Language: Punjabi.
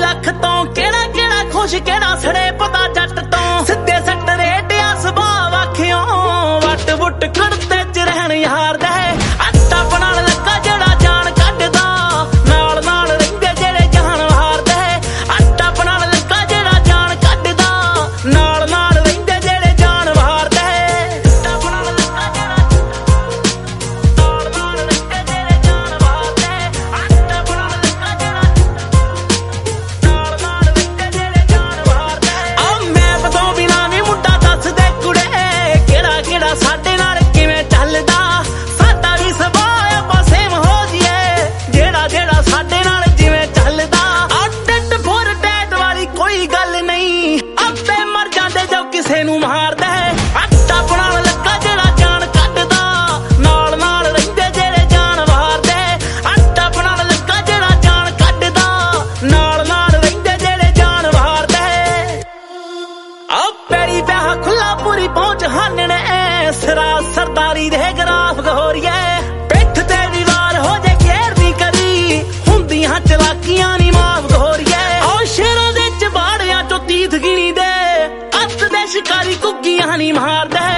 ਲੱਖ ਤੋਂ ਕਿਹੜਾ ਕਿਹੜਾ ਖੁਸ਼ ਕਿਹੜਾ ਸੜੇ ਪਤਾ ਜੱਟ ਤੋਂ ਸਿੱਧੇ ਸੱਟ ਰੇਟਿਆ ਸੁਭਾਅ ਆਖਿਓ ਵੱਟ ਵੁੱਟ ਕੁੜਤੇ ਚ ਰਹਿਣ ਯਾਰ ਦਾ ਆਟਾ ਬਣਾਉਣ ਲੱਗਾ ਜਿਹੜਾ ਜਾਨ ਕੱਢਦਾ ਨਾਲ ਨਾਲ ਰਹਿੰਦੇ ਜਿਹੜੇ ਜਾਨ ਵਾਰਦੇ ਆਟਾ ਬਣਾਉਣ ਲੱਗਾ ਜਿਹੜਾ ਜਾਨ ਕੱਢਦਾ ਨਾਲ ਨਾਲ ਰਹਿੰਦੇ ਜਿਹੜੇ ਜਾਨ ਵਾਰਦੇ ਆਟਾ ਬਣਾਉਣ ਲੱਗਾ ਜਿਹੜਾ ਨਾਲ ਨਾਲ ਰਹਿੰਦੇ ਜਿਹੜੇ ਜਾਨ ਵਾਰਦੇ ਆਟਾ ਬਣਾਉਣ ਲੱਗਾ ਜਿਹੜਾ ਨਾਲ ਨਾਲ ਰਹਿੰਦੇ ਜਿਹੜੇ ਜਾਨ ਵਾਰਦੇ ਆ ਮੈਂ ਬਦੋਂ ਬਿਨਾ ਵੀ ਮੁੰਡਾ ਦੱਸ ਦੇ ਕੁੜੇ ਕਿਹੜਾ ਕਿਹੜਾ ਸਾਡੇ ਨਾਲ ਕਿਵੇਂ ਚੱਲਦਾ ਸਾਡਾ ਵੀ ਸੁਭਾਅ ਆਪਾਂ ਸੇਮ ਹੋ ਜੀਏ ਜਿਹੜਾ ਜਿਹੜਾ ਸਾਡੇ ਨਾਲ ਜਿਵੇਂ ਚੱਲਦਾ ਅੱਡ ਫੋਰ ਡੈਟ ਵਾਲੀ ਕੋਈ ਗੱਲ ਨਹੀਂ ਆਪੇ ਮਰ ਜਾਂਦੇ ਜੋ ਕਿਸੇ ਨੂੰ ਮਾਰਦਾ ਆਟਾ ਬਣਾਉਣ ਲੱਗਾ ਜਿਹੜਾ ਜਾਨ ਕੱਢਦਾ ਨਾਲ ਨਾਲ ਰਹਿੰਦੇ ਜਿਹੜੇ ਜਾਨ ਵਾਰਦੇ ਆਟਾ ਬਣਾਉਣ ਲੱਗਾ ਜਿਹੜਾ ਜਾਨ ਕੱਢਦਾ ਨਾਲ ਨਾਲ ਰਹਿੰਦੇ ਜਿਹੜੇ ਜਾਨ ਵਾਰਦੇ ਆ ਪੈਰੀ ਵਿਆਹ ਖੁੱਲਾ ਪੂਰੀ ਪਹੁੰਚ ਹਾਨਣੇ ਸਿਰਾ ਸਰਦਾਰੀ ਦੇ ਗਰਾਫ ਗੋਰੀਏ ਪਿੱਠ ਤੇ ਦੀਵਾਰ ਹੋ ਜੇ ਘੇਰ ਨਹੀਂ ਕਰੀ ਹੁੰਦੀਆਂ ਚਲਾਕੀਆਂ ਨੀ ਮਾਫ ਗੋਰੀਏ ਉਹ ਸ਼ੇਰਾਂ ਦੇ ਚਬਾੜਿਆਂ ਚੋਂ ਤੀਥ ਗਿਣੀ ਦੇ ਅੱਤ ਦੇ ਸ਼ਿਕਾਰੀ ਕੁੱਗੀਆਂ ਨੀ ਮਾਰਦੇ